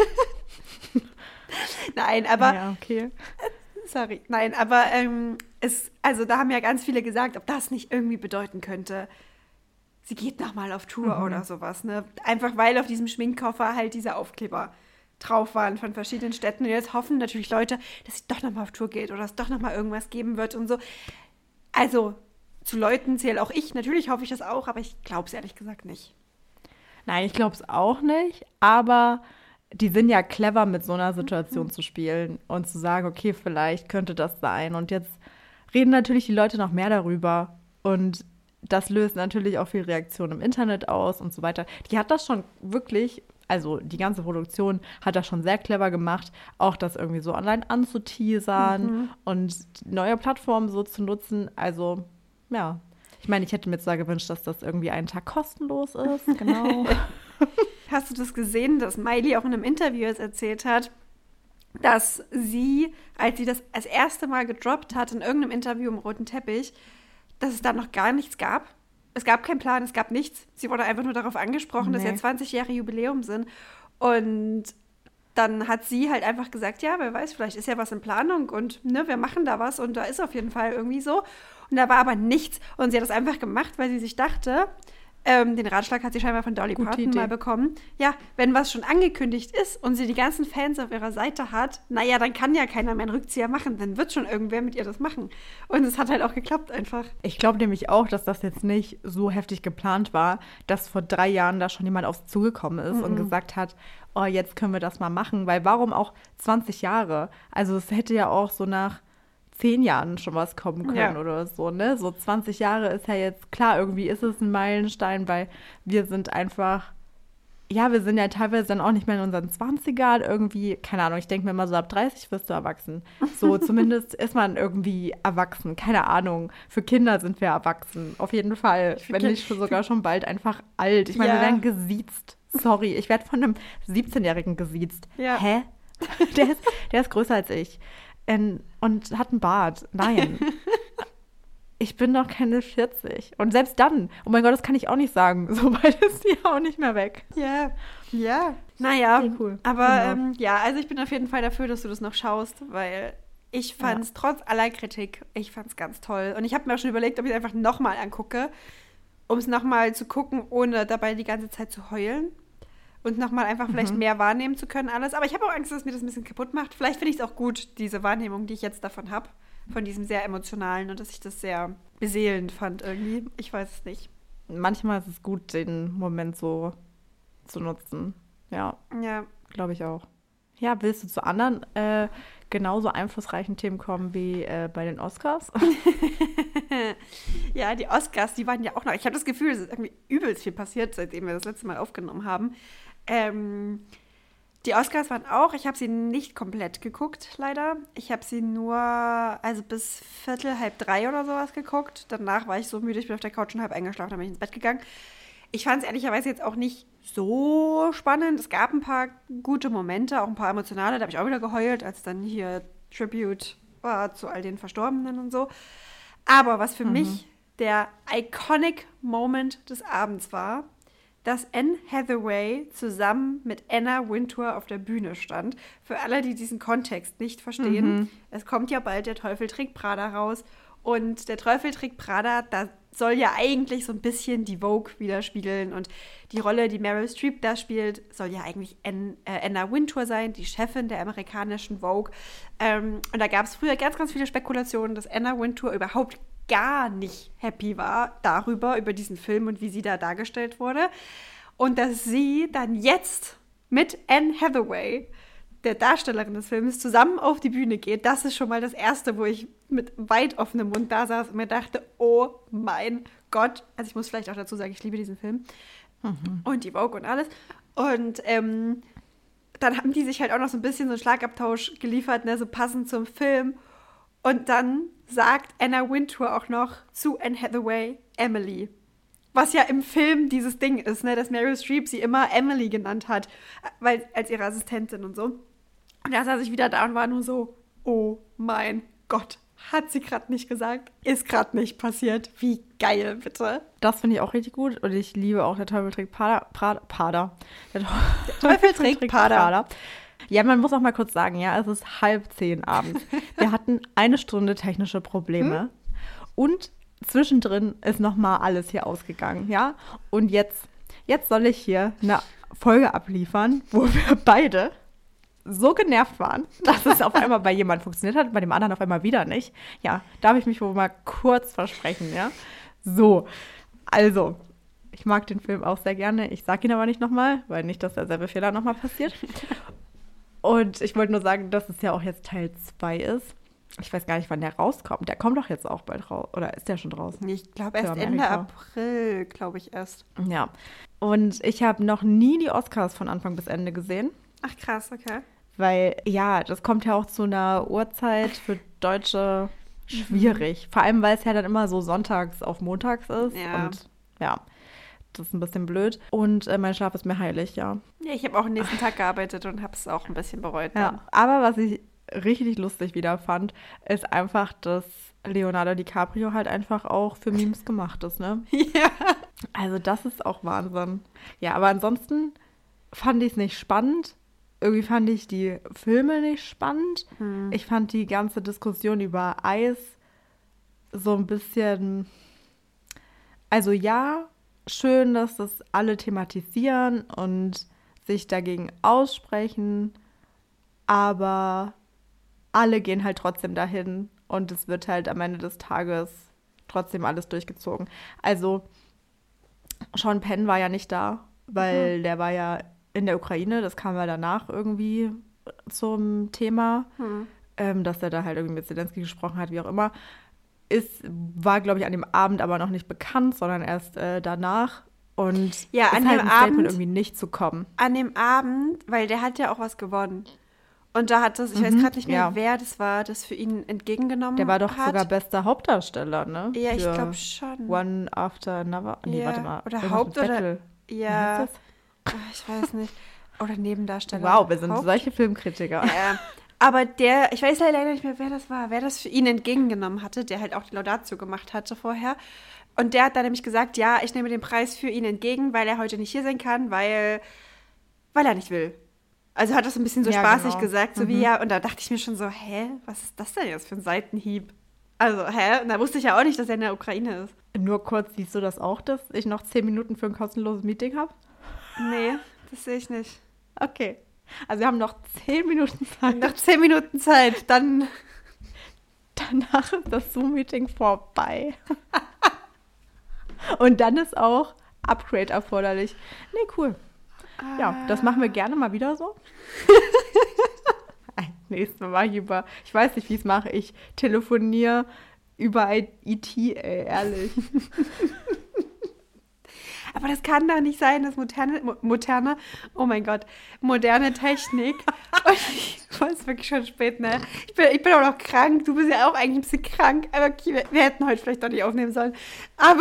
Nein, aber Ja, okay. sorry, nein, aber ähm, es, also da haben ja ganz viele gesagt, ob das nicht irgendwie bedeuten könnte, sie geht nochmal auf Tour Mhm. oder sowas, ne? Einfach weil auf diesem Schminkkoffer halt diese Aufkleber drauf waren von verschiedenen Städten. Und jetzt hoffen natürlich Leute, dass sie doch nochmal auf Tour geht oder es doch nochmal irgendwas geben wird und so. Also zu Leuten zähle auch ich, natürlich hoffe ich das auch, aber ich glaube es ehrlich gesagt nicht. Nein, ich glaube es auch nicht, aber die sind ja clever, mit so einer Situation zu spielen und zu sagen, okay, vielleicht könnte das sein. Und jetzt reden natürlich die Leute noch mehr darüber und das löst natürlich auch viel Reaktion im Internet aus und so weiter. Die hat das schon wirklich, also die ganze Produktion hat das schon sehr clever gemacht, auch das irgendwie so online anzuteasern Mhm. und neue Plattformen so zu nutzen. Also, ja. Ich meine, ich hätte mir zwar gewünscht, dass das irgendwie einen Tag kostenlos ist, genau. Hast du das gesehen, dass Miley auch in einem Interview jetzt erzählt hat, dass sie, als sie das als erste Mal gedroppt hat in irgendeinem Interview im roten Teppich, dass es da noch gar nichts gab? Es gab keinen Plan, es gab nichts. Sie wurde einfach nur darauf angesprochen, dass Nee. ja zwanzig Jahre Jubiläum sind. Und dann hat sie halt einfach gesagt, ja, wer weiß, vielleicht ist ja was in Planung und ne, wir machen da was und da ist auf jeden Fall irgendwie so. Und da war aber nichts. Und sie hat das einfach gemacht, weil sie sich dachte, ähm, den Ratschlag hat sie scheinbar von Dolly Gute Parton Idee. mal bekommen. Ja, wenn was schon angekündigt ist und sie die ganzen Fans auf ihrer Seite hat, naja, dann kann ja keiner mehr einen Rückzieher machen. Dann wird schon irgendwer mit ihr das machen. Und es hat halt auch geklappt einfach. Ich glaube nämlich auch, dass das jetzt nicht so heftig geplant war, dass vor drei Jahren da schon jemand aufs zugekommen ist und gesagt hat, oh, jetzt können wir das mal machen. Weil warum auch zwanzig Jahre? Also es hätte ja auch so nach zehn Jahren schon was kommen können Ja. oder so, ne? So zwanzig Jahre ist ja jetzt, klar, irgendwie ist es ein Meilenstein, weil wir sind einfach, ja, wir sind ja teilweise dann auch nicht mehr in unseren Zwanzigern irgendwie, keine Ahnung, ich denke mir immer so, ab dreißig wirst du erwachsen. So, zumindest ist man irgendwie erwachsen, keine Ahnung. Für Kinder sind wir erwachsen, auf jeden Fall. Für Wenn Ki- nicht sogar schon bald einfach alt. Ich meine, Ja. wir werden gesiezt. Sorry, ich werde von einem siebzehnjährigen gesiezt. Ja. Hä? Der ist, der ist größer als ich. Ähm, und hat einen Bart. Nein. Ich bin noch keine vierzig. Und selbst dann, oh mein Gott, das kann ich auch nicht sagen. So weit ist die auch nicht mehr weg. Ja, ja. Naja, Okay, cool. aber Genau. ähm, ja, also ich bin auf jeden Fall dafür, dass du das noch schaust, weil ich fand es trotz aller Kritik, ich fand es ganz toll. Und ich habe mir auch schon überlegt, ob ich es einfach nochmal angucke, um es nochmal zu gucken, ohne dabei die ganze Zeit zu heulen. Und nochmal einfach vielleicht Mhm. mehr wahrnehmen zu können, alles. Aber ich habe auch Angst, dass mir das ein bisschen kaputt macht. Vielleicht finde ich es auch gut, diese Wahrnehmung, die ich jetzt davon habe, von diesem sehr emotionalen und dass ich das sehr beseelend fand irgendwie. Ich weiß es nicht. Manchmal ist es gut, den Moment so zu nutzen. Ja, Ja, glaube ich auch. Ja, willst du zu anderen äh, genauso einflussreichen Themen kommen wie äh, bei den Oscars? ja, die Oscars, die waren ja auch noch. Ich habe das Gefühl, es ist irgendwie übelst viel passiert, seitdem wir das letzte Mal aufgenommen haben. Ähm, die Oscars waren auch, ich habe sie nicht komplett geguckt, leider. Ich habe sie nur, also bis Viertel, halb drei oder sowas geguckt. Danach war ich so müde, ich bin auf der Couch und halb eingeschlafen, dann bin ich ins Bett gegangen. Ich fand es ehrlicherweise jetzt auch nicht so spannend. Es gab ein paar gute Momente, auch ein paar emotionale. Da habe ich auch wieder geheult, als dann hier Tribute war zu all den Verstorbenen und so. Aber was für Mhm. mich der iconic Moment des Abends war, dass Anne Hathaway zusammen mit Anna Wintour auf der Bühne stand. Für alle, die diesen Kontext nicht verstehen, Mhm. es kommt ja bald der Teufel trägt Prada raus. Und der Teufel trägt Prada, da soll ja eigentlich so ein bisschen die Vogue widerspiegeln. Und die Rolle, die Meryl Streep da spielt, soll ja eigentlich Ann, äh, Anna Wintour sein, die Chefin der amerikanischen Vogue. Ähm, und da gab es früher ganz, ganz viele Spekulationen, dass Anna Wintour überhaupt gar nicht happy war darüber, über diesen Film und wie sie da dargestellt wurde. Und dass sie dann jetzt mit Anne Hathaway, der Darstellerin des Films, zusammen auf die Bühne geht, das ist schon mal das Erste, wo ich mit weit offenem Mund da saß und mir dachte, oh mein Gott. Also ich muss vielleicht auch dazu sagen, ich liebe diesen Film. Mhm. Und die Vogue und alles. Und ähm, dann haben die sich halt auch noch so ein bisschen so einen Schlagabtausch geliefert, ne, so passend zum Film. Und dann sagt Anna Wintour auch noch zu Anne Hathaway Emily. Was ja im Film dieses Ding ist, ne, dass Meryl Streep sie immer Emily genannt hat, weil, als ihre Assistentin und so. Und da saß ich wieder da und war nur so, oh mein Gott, hat sie gerade nicht gesagt, ist gerade nicht passiert. Wie geil, bitte. Das finde ich auch richtig gut und ich liebe auch der Teufel trägt Prada. Prada, Prada. Der, der Teufel trägt, trägt Prada. Prada. Ja, man muss auch mal kurz sagen, ja, es ist halb zehn abends. Wir hatten eine Stunde technische Probleme hm? und zwischendrin ist nochmal alles hier ausgegangen, ja. Und jetzt, jetzt soll ich hier eine Folge abliefern, wo wir beide so genervt waren, dass es auf einmal bei jemandem funktioniert hat, bei dem anderen auf einmal wieder nicht. Ja, darf ich mich wohl mal kurz versprechen, ja? So, also, ich mag den Film auch sehr gerne. Ich sage ihn aber nicht nochmal, weil nicht, dass derselbe Fehler nochmal passiert. Und ich wollte nur sagen, dass es ja auch jetzt Teil zwei ist. Ich weiß gar nicht, wann der rauskommt. Der kommt doch jetzt auch bald raus. Oder ist der schon draußen? Ich glaube erst Ende April, glaube ich erst. Ja. Und ich habe noch nie die Oscars von Anfang bis Ende gesehen. Ach krass, okay. Weil, ja, das kommt ja auch zu einer Uhrzeit für Deutsche schwierig. Mhm. Vor allem, weil es ja dann immer so sonntags auf montags ist. Ja. Und ja, das ist ein bisschen blöd. Und äh, mein Schlaf ist mir heilig, ja. Ja, ich habe auch den nächsten Tag gearbeitet und habe es auch ein bisschen bereut. Ja, dann. Aber was ich richtig lustig wieder fand, ist einfach, dass Leonardo DiCaprio halt einfach auch für Memes gemacht ist, ne? Ja. Also das ist auch Wahnsinn. Ja, aber ansonsten fand ich es nicht spannend. Irgendwie fand ich die Filme nicht spannend. Hm. Ich fand die ganze Diskussion über Eis so ein bisschen, also ja, schön, dass das alle thematisieren und sich dagegen aussprechen, aber alle gehen halt trotzdem dahin und es wird halt am Ende des Tages trotzdem alles durchgezogen. Also Sean Penn war ja nicht da, weil mhm. der war ja in der Ukraine, das kam ja danach irgendwie zum Thema, mhm. ähm, dass er da halt irgendwie mit Zelensky gesprochen hat, wie auch immer. Ist, war, glaube ich, an dem Abend aber noch nicht bekannt, sondern erst äh, danach. Und ja, an ist halt dem ein Abend Statement irgendwie nicht zu kommen. An dem Abend, weil der hat ja auch was gewonnen. Und da hat das, ich mhm, weiß gerade nicht mehr, ja. wer das war, das für ihn entgegengenommen hat. Der war doch hat. sogar bester Hauptdarsteller, ne? Ja, ich glaube schon. One After Another. Nee, ja. warte mal. Oder Haupt- oder... Ja. Das? Ich weiß nicht. Oder Nebendarsteller. Wow, wir sind Haupt? solche Filmkritiker. Ja. Aber der, ich weiß leider nicht mehr, wer das war, wer das für ihn entgegengenommen hatte, der halt auch die Laudatio gemacht hatte vorher. Und der hat dann nämlich gesagt, ja, ich nehme den Preis für ihn entgegen, weil er heute nicht hier sein kann, weil, weil er nicht will. Also hat das ein bisschen so ja, spaßig genau. gesagt, so mhm. wie ja. Und da dachte ich mir schon so, hä, was ist das denn jetzt für ein Seitenhieb? Also, hä? Und da wusste ich ja auch nicht, dass er in der Ukraine ist. Nur kurz, siehst du das auch, dass ich noch zehn Minuten für ein kostenloses Meeting habe? Nee, das sehe ich nicht. Okay. Also wir haben noch zehn Minuten Zeit. Noch zehn Minuten Zeit, dann... Danach ist das Zoom-Meeting vorbei. Und dann ist auch Upgrade erforderlich. Nee, cool. Ah. Ja, das machen wir gerne mal wieder so. Nächstes Mal mache ich über... Ich weiß nicht, wie ich es mache. Ich telefoniere über I T, ey, ehrlich. Aber das kann doch nicht sein, dass moderne, moderne, oh mein Gott, moderne Technik. Und ich war es wirklich schon spät, ne? Ich bin, ich bin auch noch krank. Du bist ja auch eigentlich ein bisschen krank. Aber okay, wir, wir hätten heute vielleicht doch nicht aufnehmen sollen. Aber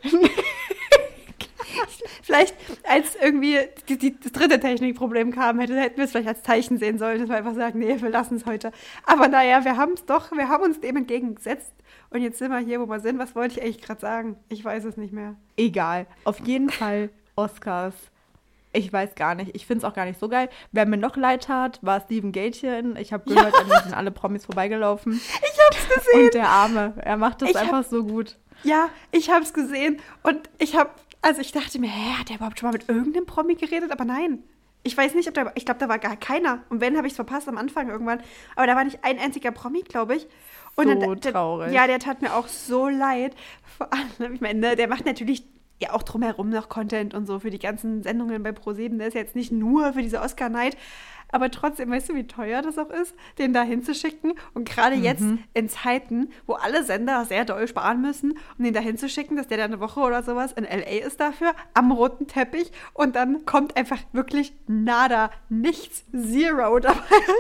vielleicht, als irgendwie die, die, das dritte Technikproblem kam, hätte, hätten wir es vielleicht als Zeichen sehen sollen, dass wir einfach sagen, nee, wir lassen es heute. Aber naja, wir haben es doch, wir haben uns dem entgegengesetzt. Und jetzt sind wir hier, wo wir sind. Was wollte ich eigentlich gerade sagen? Ich weiß es nicht mehr. Egal. Auf jeden Fall Oscars. Ich weiß gar nicht. Ich finde es auch gar nicht so geil. Wer mir noch leid tat, war Steven Gätchen. Ich habe gehört, ja. an mir sind alle Promis vorbeigelaufen. Ich hab's gesehen. Und der Arme, er macht das ich einfach hab, so gut. Ja, ich hab's gesehen. Und ich habe, also ich dachte mir, hä, hat der überhaupt schon mal mit irgendeinem Promi geredet? Aber nein. Ich weiß nicht, ob da, ich glaube, da war gar keiner. Und wenn, habe ich es verpasst am Anfang irgendwann. Aber da war nicht ein einziger Promi, glaube ich. Und so dann, traurig. Der, ja, der tat mir auch so leid. Vor allem, ich meine, der macht natürlich ja auch drumherum noch Content und so für die ganzen Sendungen bei ProSieben. Der ist jetzt nicht nur für diese Oscar-Night, aber trotzdem, weißt du, wie teuer das auch ist, den da hinzuschicken? Und gerade mhm. jetzt in Zeiten, wo alle Sender sehr doll sparen müssen, um den da hinzuschicken, dass der da eine Woche oder sowas in L A ist dafür, am roten Teppich. Und dann kommt einfach wirklich nada, nichts, zero dabei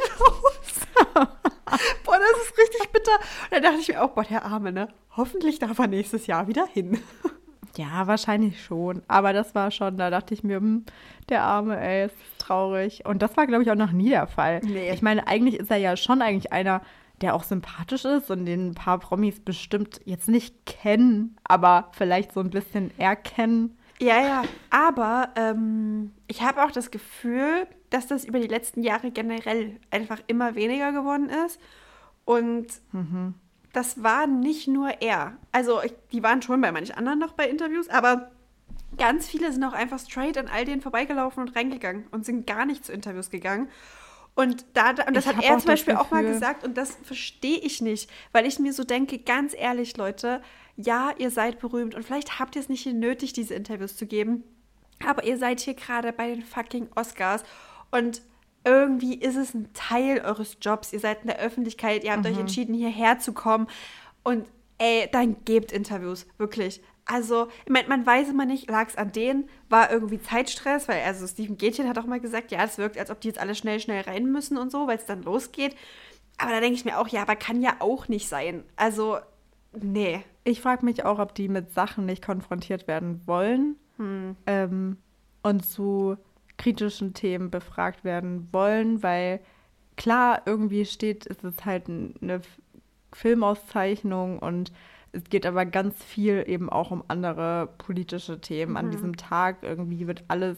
raus. Boah, das ist richtig bitter. Und da dachte ich mir auch, boah, der Arme, ne? Hoffentlich darf er nächstes Jahr wieder hin. Ja, wahrscheinlich schon. Aber das war schon, da dachte ich mir, hm, der Arme, ey, ist traurig. Und das war, glaube ich, auch noch nie der Fall. Nee. Ich meine, eigentlich ist er ja schon eigentlich einer, der auch sympathisch ist und den ein paar Promis bestimmt jetzt nicht kennen, aber vielleicht so ein bisschen erkennen. Ja, ja, aber ähm, ich habe auch das Gefühl, dass das über die letzten Jahre generell einfach immer weniger geworden ist. Und mhm. das war nicht nur er. Also ich, die waren schon bei manchen anderen noch bei Interviews, aber ganz viele sind auch einfach straight an all denen vorbeigelaufen und reingegangen und sind gar nicht zu Interviews gegangen. Und, da, und das ich hat er zum Beispiel auch mal gesagt und das verstehe ich nicht, weil ich mir so denke, ganz ehrlich, Leute, ja, ihr seid berühmt und vielleicht habt ihr es nicht nötig, diese Interviews zu geben, aber ihr seid hier gerade bei den fucking Oscars und irgendwie ist es ein Teil eures Jobs. Ihr seid in der Öffentlichkeit, ihr habt mhm. euch entschieden, hierher zu kommen. Und ey, dann gebt Interviews, wirklich. Also, ich meine, man weiß immer nicht, lag es an denen, war irgendwie Zeitstress, weil also Steven Gätchen hat auch mal gesagt, ja, es wirkt, als ob die jetzt alle schnell, schnell rein müssen und so, weil es dann losgeht. Aber da denke ich mir auch, ja, aber kann ja auch nicht sein. Also, nee. Ich frage mich auch, ob die mit Sachen nicht konfrontiert werden wollen hm. ähm, und zu kritischen Themen befragt werden wollen, weil klar, irgendwie steht, es ist halt eine Filmauszeichnung und es geht aber ganz viel eben auch um andere politische Themen. Mhm. An diesem Tag irgendwie wird alles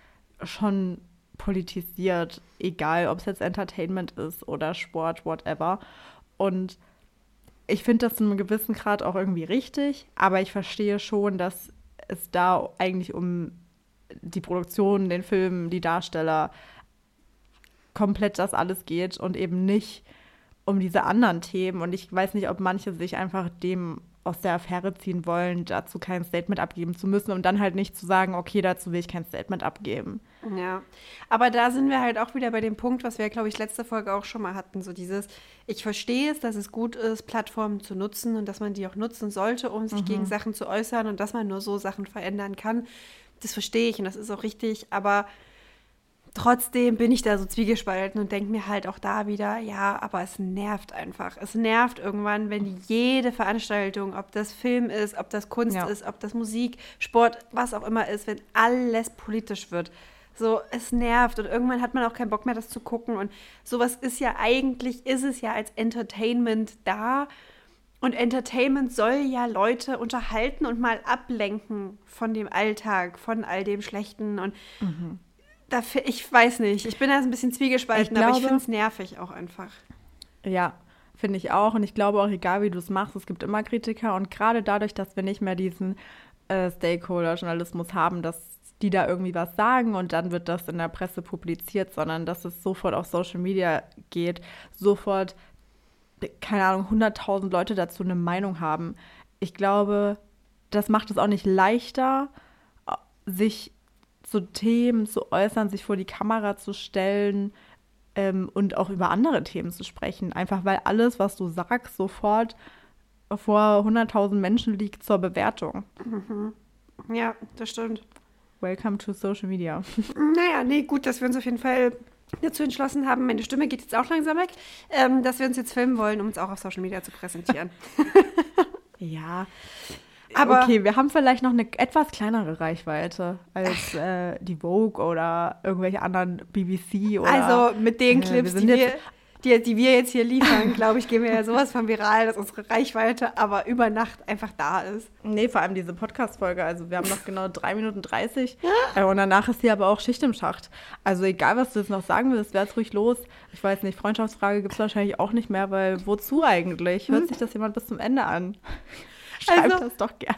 schon politisiert, egal ob es jetzt Entertainment ist oder Sport, whatever. Und ich finde das in einem gewissen Grad auch irgendwie richtig, aber ich verstehe schon, dass es da eigentlich um die Produktion, den Film, die Darsteller, komplett das alles geht und eben nicht um diese anderen Themen. Und ich weiß nicht, ob manche sich einfach dem aus der Affäre ziehen wollen, dazu kein Statement abgeben zu müssen, um dann halt nicht zu sagen, okay, dazu will ich kein Statement abgeben. Ja, aber da sind wir halt auch wieder bei dem Punkt, was wir, glaube ich, letzte Folge auch schon mal hatten, so dieses, ich verstehe es, dass es gut ist, Plattformen zu nutzen und dass man die auch nutzen sollte, um sich mhm. gegen Sachen zu äußern und dass man nur so Sachen verändern kann. Das verstehe ich und das ist auch richtig, aber trotzdem bin ich da so zwiegespalten und denke mir halt auch da wieder, ja, aber es nervt einfach. Es nervt irgendwann, wenn jede Veranstaltung, ob das Film ist, ob das Kunst ja. ist, ob das Musik, Sport, was auch immer ist, wenn alles politisch wird. So, es nervt und irgendwann hat man auch keinen Bock mehr, das zu gucken und sowas ist ja eigentlich, ist es ja als Entertainment da. Und Entertainment soll ja Leute unterhalten und mal ablenken von dem Alltag, von all dem Schlechten. Und mhm. da, ich weiß nicht, ich bin da ein bisschen zwiegespalten, ich glaube, aber ich finde es nervig auch einfach. Ja, finde ich auch. Und ich glaube auch, egal wie du es machst, es gibt immer Kritiker. Und gerade dadurch, dass wir nicht mehr diesen äh, Stakeholder-Journalismus haben, dass die da irgendwie was sagen und dann wird das in der Presse publiziert, sondern dass es sofort auf Social Media geht, sofort keine Ahnung, hunderttausend Leute dazu eine Meinung haben. Ich glaube, das macht es auch nicht leichter, sich zu Themen zu äußern, sich vor die Kamera zu stellen ähm, und auch über andere Themen zu sprechen. Einfach weil alles, was du sagst, sofort vor hunderttausend Menschen liegt zur Bewertung. Mhm. Ja, das stimmt. Welcome to Social Media. Naja, nee, gut, dass wir uns auf jeden Fall dazu entschlossen haben, meine Stimme geht jetzt auch langsam weg, ähm, dass wir uns jetzt filmen wollen, um uns auch auf Social Media zu präsentieren. Ja, aber okay, wir haben vielleicht noch eine etwas kleinere Reichweite als äh, die Vogue oder irgendwelche anderen B B C oder also mit den Clips, äh, wir die, wir, die, die wir jetzt hier liefern, glaube ich, gehen wir ja sowas von viral, dass unsere Reichweite aber über Nacht einfach da ist. Nee, vor allem diese Podcast-Folge, also wir haben noch genau drei Minuten dreißig äh, und danach ist hier aber auch Schicht im Schacht. Also egal, was du jetzt noch sagen willst, wär's ruhig los. Ich weiß nicht, Freundschaftsfrage gibt es wahrscheinlich auch nicht mehr, weil wozu eigentlich? Hört hm? sich das jemand bis zum Ende an? Schreibt also, das doch gerne.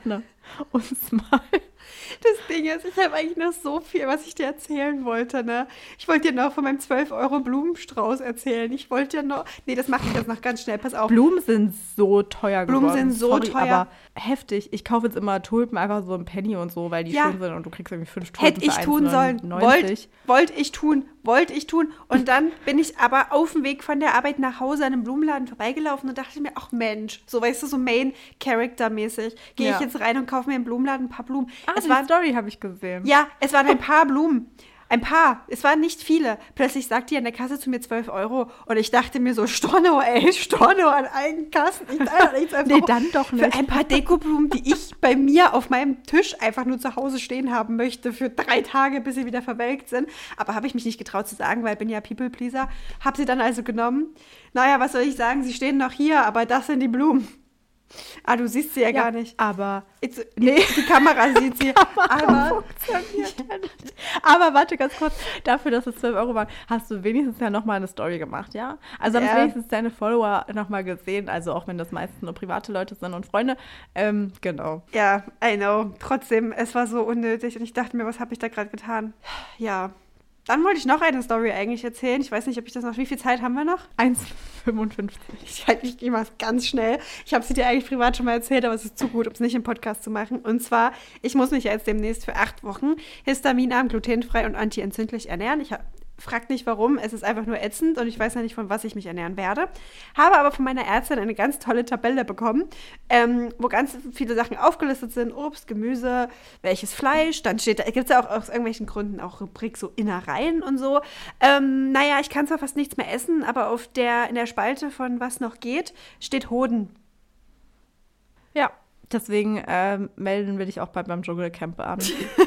uns mal. Das Ding ist, ich habe eigentlich noch so viel, was ich dir erzählen wollte, ne? Ich wollte dir noch von meinem zwölf Euro Blumenstrauß erzählen. Ich wollte dir noch... Nee, das mache ich jetzt noch ganz schnell. Pass auf. Blumen sind so teuer geworden. Blumen sind so Sorry, teuer. aber heftig. Ich kaufe jetzt immer Tulpen einfach so im Penny und so, weil die Ja. schön sind und du kriegst irgendwie fünf Tulpen Hätte ich für tun sollen. Wollte wollt ich tun. Wollte ich tun. Und dann bin ich aber auf dem Weg von der Arbeit nach Hause an einem Blumenladen vorbeigelaufen und dachte mir, ach Mensch, so weißt du, so Main-Character-mäßig. Gehe Ja. ich jetzt rein und kaufe mir im Blumenladen ein paar Blumen. Ah, es die waren, Story habe ich gesehen. ja, es waren ein paar Blumen. Ein paar. Es waren nicht viele. Plötzlich sagt die an der Kasse zu mir zwölf Euro. Und ich dachte mir so, Storno, ey, Storno an allen Kassen. Ich dachte, ich Nee, dann doch nicht. Für ein paar Dekoblumen, die ich bei mir auf meinem Tisch einfach nur zu Hause stehen haben möchte, für drei Tage, bis sie wieder verwelkt sind. Aber habe ich mich nicht getraut zu sagen, weil ich bin ja People-Pleaser. Habe sie dann also genommen. Naja, was soll ich sagen? Sie stehen noch hier, aber das sind die Blumen. Ah, du siehst sie ja, Ja, gar nicht. aber Jetzt, nee, die Kamera sieht sie. aber funktioniert ja nicht. Aber warte ganz kurz, dafür, dass es zwölf Euro waren, hast du wenigstens ja nochmal eine Story gemacht, ja? Also haben Ja. wenigstens deine Follower nochmal gesehen, also auch wenn das meistens nur private Leute sind und Freunde. Ähm, genau. ja, I know. Trotzdem, es war so unnötig und ich dachte mir, was habe ich da gerade getan? Ja. Dann wollte ich noch eine Story eigentlich erzählen. Ich weiß nicht, ob ich das noch... Wie viel Zeit haben wir noch? eins fünfundfünfzig. Ich halte mich immer ganz schnell. Ich habe sie dir eigentlich privat schon mal erzählt, aber es ist zu gut, um es nicht im Podcast zu machen. Und zwar, ich muss mich jetzt demnächst für acht Wochen histaminarm, glutenfrei und antientzündlich ernähren. Ich habe... Fragt nicht warum, es ist einfach nur ätzend und ich weiß ja nicht, von was ich mich ernähren werde. Habe aber von meiner Ärztin eine ganz tolle Tabelle bekommen, ähm, wo ganz viele Sachen aufgelistet sind. Obst, Gemüse, welches Fleisch. Dann steht da, gibt es ja auch aus irgendwelchen Gründen auch Rubrik so Innereien und so. Ähm, naja, ich kann zwar fast nichts mehr essen, aber auf der, in der Spalte von was noch geht, steht Hoden. Ja, deswegen ähm, melden wir dich auch bei beim Dschungelcamp an.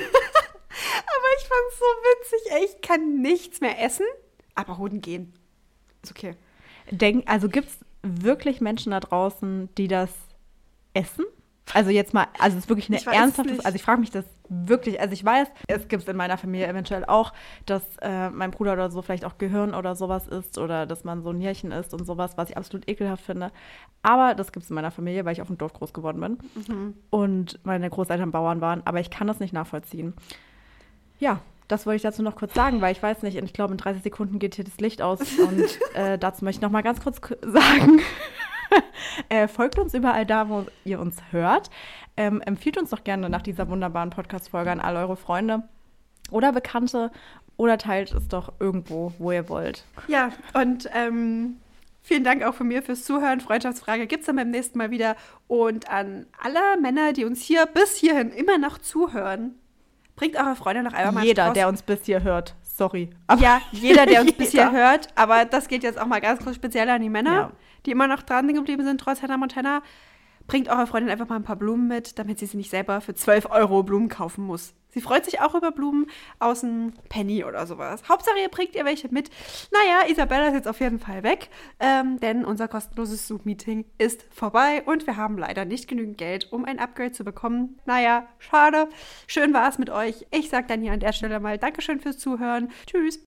Aber ich fand's so witzig. Ey, ich kann nichts mehr essen, aber Hoden gehen. Ist okay. Denk, also gibt es wirklich Menschen da draußen, die das essen? Also jetzt mal, also es ist wirklich eine Ich weiß es ernsthafte, nicht. also ich frage mich das wirklich, also ich weiß, es gibt es in meiner Familie eventuell auch, dass äh, mein Bruder oder so vielleicht auch Gehirn oder sowas isst oder dass man so ein Nierchen isst und sowas, was ich absolut ekelhaft finde. Aber das gibt es in meiner Familie, weil ich auf dem Dorf groß geworden bin Mhm. und meine Großeltern Bauern waren, aber ich kann das nicht nachvollziehen. Ja, das wollte ich dazu noch kurz sagen, weil ich weiß nicht, ich glaube in dreißig Sekunden geht hier das Licht aus und äh, dazu möchte ich noch mal ganz kurz k- sagen, äh, folgt uns überall da, wo ihr uns hört. Ähm, empfiehlt uns doch gerne nach dieser wunderbaren Podcast-Folge an all eure Freunde oder Bekannte oder teilt es doch irgendwo, wo ihr wollt. Ja, und ähm, vielen Dank auch von mir fürs Zuhören. Freundschaftsfrage gibt es dann beim nächsten Mal wieder. Und an alle Männer, die uns hier bis hierhin immer noch zuhören, bringt eure Freunde noch einmal mal Jeder, raus. der uns bis hier hört, sorry. Ja, jeder, der uns Jeder. bis hier hört. Aber das geht jetzt auch mal ganz kurz speziell an die Männer, Ja. die immer noch dran geblieben sind, trotz Hannah Montana. Bringt eurer Freundin einfach mal ein paar Blumen mit, damit sie sie nicht selber für zwölf Euro Blumen kaufen muss. Sie freut sich auch über Blumen aus dem Penny oder sowas. Hauptsache, ihr bringt ihr welche mit. Naja, Isabella ist jetzt auf jeden Fall weg, ähm, denn unser kostenloses Zoom-Meeting ist vorbei und wir haben leider nicht genügend Geld, um ein Upgrade zu bekommen. Naja, schade. Schön war es mit euch. Ich sage dann hier an der Stelle mal Dankeschön fürs Zuhören. Tschüss.